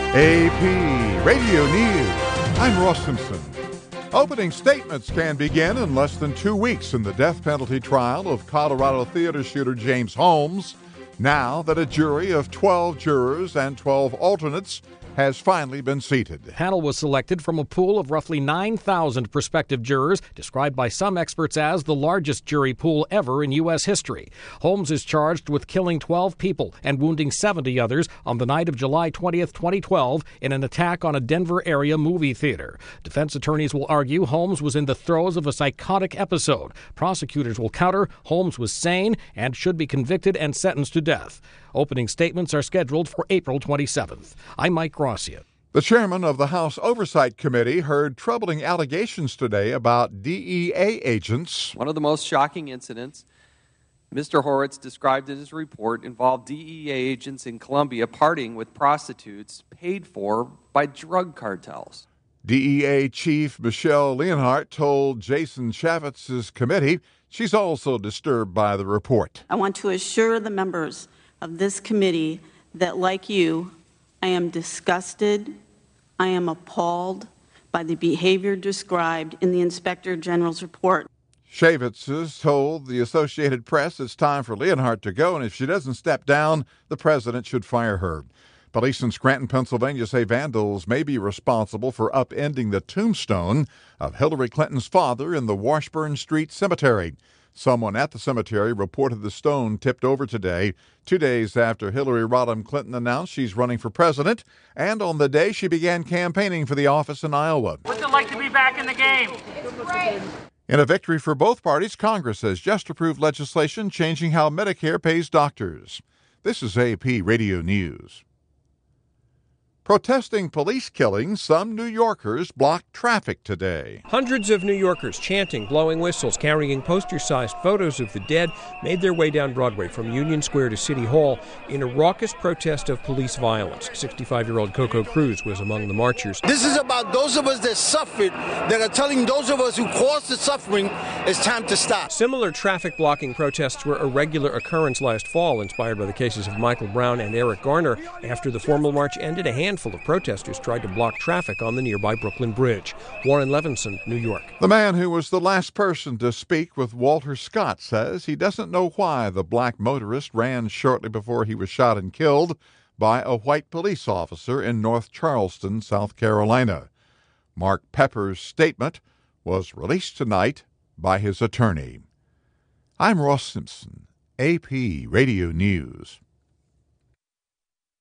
AP Radio News. I'm Ross Simpson. Opening statements can begin in less than 2 weeks in the death penalty trial of Colorado theater shooter James Holmes, now that a jury of 12 jurors and 12 alternates has finally been seated. The panel was selected from a pool of roughly 9,000 prospective jurors, described by some experts as the largest jury pool ever in U.S. history. Holmes is charged with killing 12 people and wounding 70 others on the night of July 20th, 2012, in an attack on a Denver area movie theater. Defense attorneys will argue Holmes was in the throes of a psychotic episode. Prosecutors will counter Holmes was sane and should be convicted and sentenced to death. Opening statements are scheduled for April 27th. I'm Mike Rossian. The chairman of the House Oversight Committee heard troubling allegations today about DEA agents. One of the most shocking incidents Mr. Horowitz described in his report involved DEA agents in Colombia partying with prostitutes paid for by drug cartels. DEA Chief Michelle Leonhardt told Jason Chaffetz's committee she's also disturbed by the report. I want to assure the members of this committee that, like you, I am disgusted, I am appalled by the behavior described in the Inspector General's report. Chaffetz has told the Associated Press it's time for Leonhardt to go, and if she doesn't step down, the president should fire her. Police in Scranton, Pennsylvania say vandals may be responsible for upending the tombstone of Hillary Clinton's father in the Washburn Street Cemetery. Someone at the cemetery reported the stone tipped over today, 2 days after Hillary Rodham Clinton announced she's running for president, and on the day she began campaigning for the office in Iowa. What's it like to be back in the game? Great. In a victory for both parties, Congress has just approved legislation changing how Medicare pays doctors. This is AP Radio News. Protesting police killings, some New Yorkers blocked traffic today. Hundreds of New Yorkers chanting, blowing whistles, carrying poster-sized photos of the dead made their way down Broadway from Union Square to City Hall in a raucous protest of police violence. 65-year-old Coco Cruz was among the marchers. This is about those of us that suffered, that are telling those of us who caused the suffering it's time to stop. Similar traffic-blocking protests were a regular occurrence last fall, inspired by the cases of Michael Brown and Eric garner. After the formal march ended, a handful of protesters tried to block traffic on the nearby Brooklyn Bridge. Warren Levinson, New York. The man who was the last person to speak with Walter Scott says he doesn't know why the black motorist ran shortly before he was shot and killed by a white police officer in North Charleston, South Carolina. Mark Pepper's statement was released tonight by his attorney. I'm Ross Simpson, AP Radio News.